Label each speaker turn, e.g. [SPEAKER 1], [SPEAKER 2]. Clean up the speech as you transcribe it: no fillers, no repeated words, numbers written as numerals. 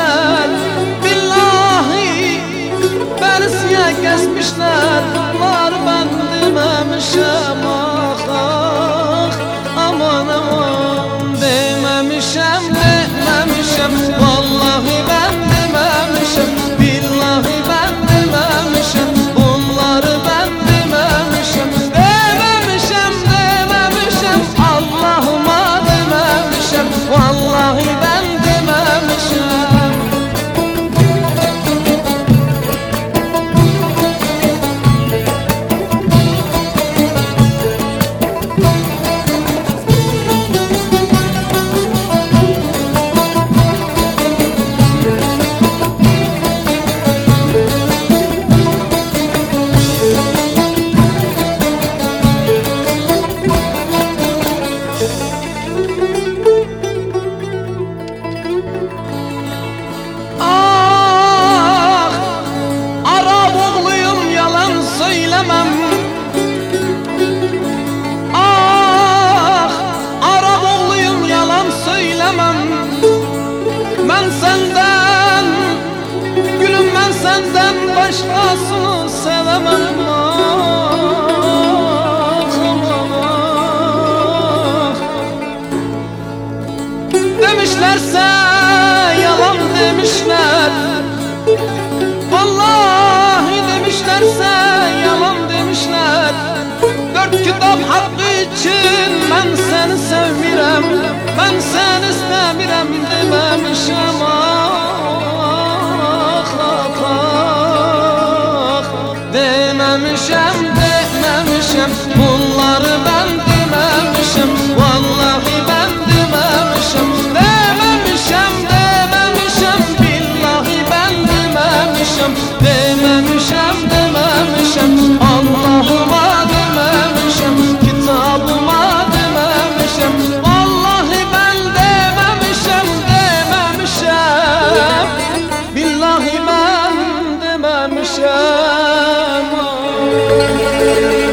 [SPEAKER 1] demişler. Billahi berisiye kesmişler. Var ben dememişem, ah ah, aman aman dememişem, dememişem. Vallahi ben dememişem, billahi ben dememişem. Bunları ben dememişem, dememişem, dememişem. Allah'ıma dememişem, vallahi ben dememişem. Ben senden, gülüm ben senden başkasını sevemem. Demişlerse yalan demişler, vallahi demişlerse yalan demişler. Dört kitap hakkı için ben seni sevmirem, ben seni istemirem dememişem, ah ah ah. Dememişem, dememişem, bunları ben dememişem, vallahi ben dememişem. Dememişem, dememişem, billahi ben dememişem. Dememişem, dememişem, Allah'ıma dememişem, kitabıma dememişem. Vallahi ben dememişem, dememişem, billahi ben dememişem.